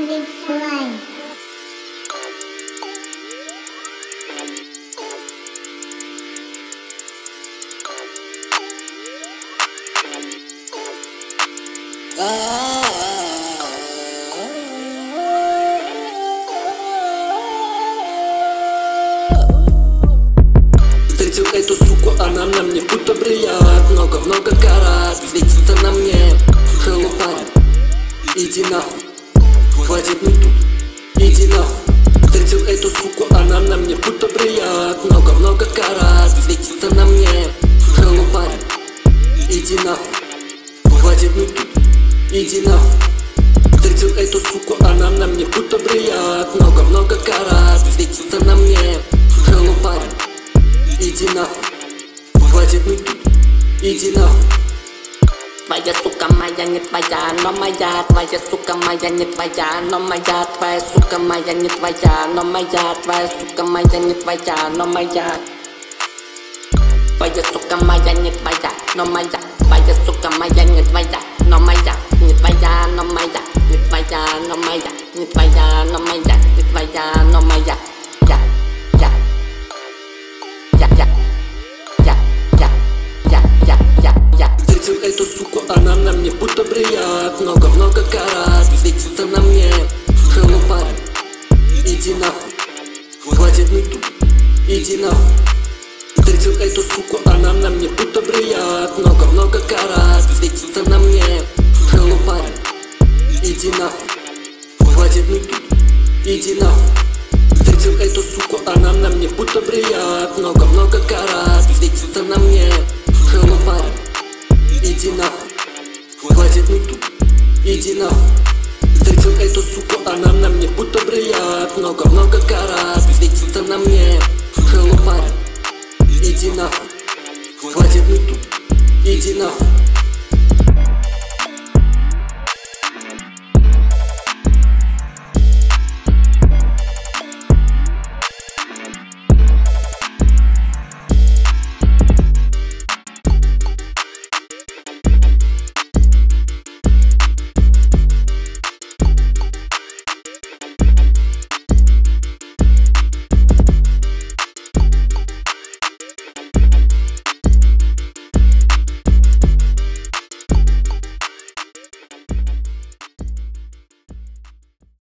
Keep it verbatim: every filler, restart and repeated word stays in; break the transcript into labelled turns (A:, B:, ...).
A: Ugly Flame.
B: Встретил эту суку, она на мне будто бриллиант. Много-много карат светится на мне. Hello, парень, иди нахуй, хватит не тут, иди нахуй. Встретил эту суку, она на мне будто бриллиант. Много-много карат светится на мне. Hello, парень, иди нахуй, хватит не тут, иди нахуй. Встретил эту суку, она на мне будто бриллиант. Много-много карат светится на мне. Hello, парень, иди нахуй, хватит не тут, иди нахуй.
C: Твоя сука моя не твоя, но моя. Твоя сука моя не твоя, но моя. Твоя сука моя не твоя, но моя. Твоя сука моя не твоя, но моя. Твоя сука моя не твоя, но моя. Твоя сука моя не твоя, но моя. Не твоя, но моя. Не твоя, но моя. Не твоя, но моя. Не твоя, но моя. Я, я, я, я, я, я, я, я, я, я.
B: Встретил эту суку, она на мне будто бриллиант. Много-много карат светится на мне. Hello, парень, иди нахуй, хватит не тут, иди нахуй. Встретил эту суку, она на мне будто бриллиант. Много-много карат светится на мне. Hello, парень, иди нахуй, хватит не тут, иди нахуй. Встретил эту суку, она на мне будто бриллиант. Много-много карат светится на мне. Hello, парень, иди нахуй, хватит не тут, иди нахуй. Встретил эту суку, она на мне будто бриллиант. Много-много карат светится на мне. Hello, парень, иди нахуй, хватит не тут, иди нахуй.